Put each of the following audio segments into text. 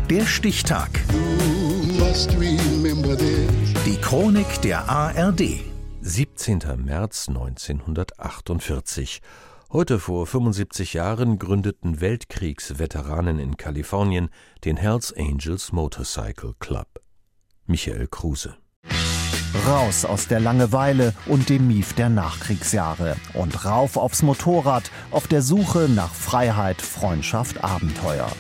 Der Stichtag. Die Chronik der ARD. 17. März 1948. Heute vor 75 Jahren gründeten Weltkriegsveteranen in Kalifornien den Hells Angels Motorcycle Club. Michael Kruse. Raus aus der Langeweile und dem Mief der Nachkriegsjahre und rauf aufs Motorrad auf der Suche nach Freiheit, Freundschaft, Abenteuer.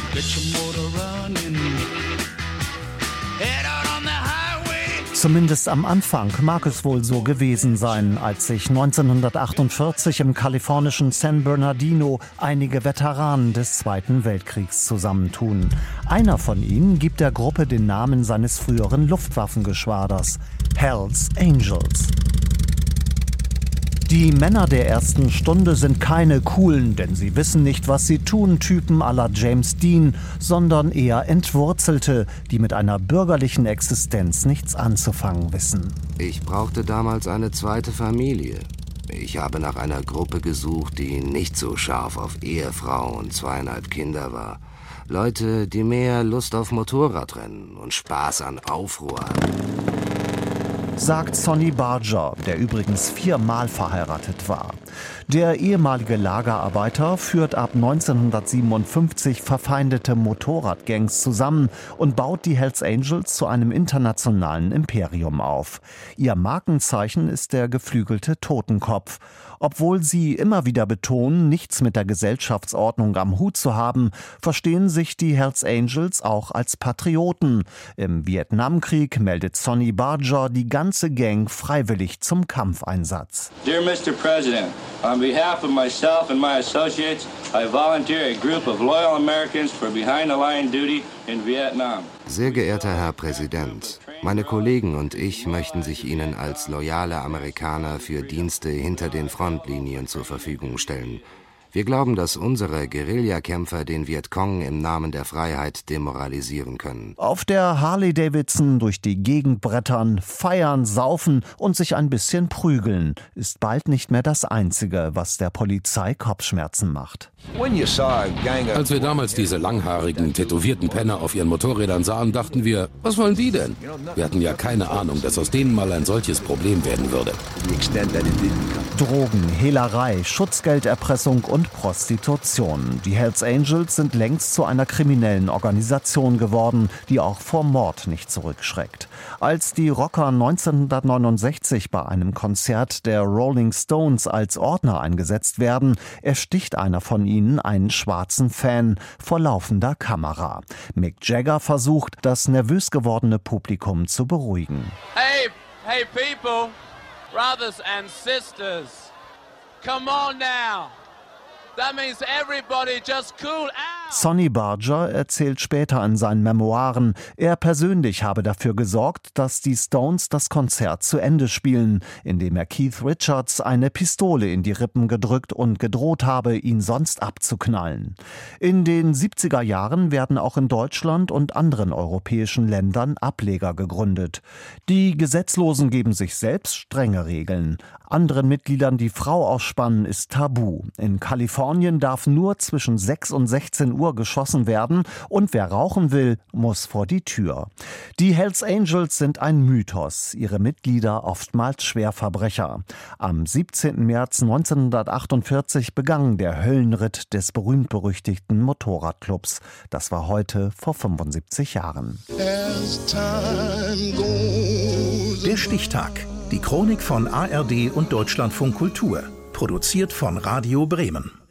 Zumindest am Anfang mag es wohl so gewesen sein, als sich 1948 im kalifornischen San Bernardino einige Veteranen des Zweiten Weltkriegs zusammentun. Einer von ihnen gibt der Gruppe den Namen seines früheren Luftwaffengeschwaders: Hells Angels. Die Männer der ersten Stunde sind keine coolen, denn sie wissen nicht, was sie tun, Typen à la James Dean, sondern eher Entwurzelte, die mit einer bürgerlichen Existenz nichts anzufangen wissen. Ich brauchte damals eine zweite Familie. Ich habe nach einer Gruppe gesucht, die nicht so scharf auf Ehefrau und 2,5 Kinder war. Leute, die mehr Lust auf Motorradrennen und Spaß an Aufruhr hatten. Sagt Sonny Barger, der übrigens 4-mal verheiratet war. Der ehemalige Lagerarbeiter führt ab 1957 verfeindete Motorradgangs zusammen und baut die Hells Angels zu einem internationalen Imperium auf. Ihr Markenzeichen ist der geflügelte Totenkopf. Obwohl sie immer wieder betonen, nichts mit der Gesellschaftsordnung am Hut zu haben, verstehen sich die Hells Angels auch als Patrioten. Im Vietnamkrieg meldet Sonny Barger die ganze Gang freiwillig zum Kampfeinsatz. Dear Mr. President, on behalf of myself and my associates, I volunteer a group of loyal Americans for behind-the-line duty in Vietnam. Sehr geehrter Herr Präsident, meine Kollegen und ich möchten sich Ihnen als loyale Amerikaner für Dienste hinter den Frontlinien zur Verfügung stellen. Wir glauben, dass unsere Guerillakämpfer den Vietcong im Namen der Freiheit demoralisieren können. Auf der Harley-Davidson durch die Gegend brettern, feiern, saufen und sich ein bisschen prügeln ist bald nicht mehr das Einzige, was der Polizei Kopfschmerzen macht. Als wir damals diese langhaarigen, tätowierten Penner auf ihren Motorrädern sahen, dachten wir, was wollen die denn? Wir hatten ja keine Ahnung, dass aus denen mal ein solches Problem werden würde. Drogen, Hehlerei, Schutzgelderpressung und Prostitution. Die Hells Angels sind längst zu einer kriminellen Organisation geworden, die auch vor Mord nicht zurückschreckt. Als die Rocker 1969 bei einem Konzert der Rolling Stones als Ordner eingesetzt werden, ersticht einer von ihnen einen schwarzen Fan vor laufender Kamera. Mick Jagger versucht, das nervös gewordene Publikum zu beruhigen. Hey people, brothers and sisters, come on now. That means everybody just cool out. Sonny Barger erzählt später in seinen Memoiren, er persönlich habe dafür gesorgt, dass die Stones das Konzert zu Ende spielen, indem er Keith Richards eine Pistole in die Rippen gedrückt und gedroht habe, ihn sonst abzuknallen. In den 70er Jahren werden auch in Deutschland und anderen europäischen Ländern Ableger gegründet. Die Gesetzlosen geben sich selbst strenge Regeln. Anderen Mitgliedern die Frau ausspannen ist tabu. In Kalifornien darf nur zwischen 6 und 16 Uhr geschossen werden und wer rauchen will, muss vor die Tür. Die Hells Angels sind ein Mythos, ihre Mitglieder oftmals Schwerverbrecher. Am 17. März 1948 begann der Höllenritt des berühmt-berüchtigten Motorradclubs. Das war heute vor 75 Jahren. Der Stichtag. Die Chronik von ARD und Deutschlandfunk Kultur. Produziert von Radio Bremen.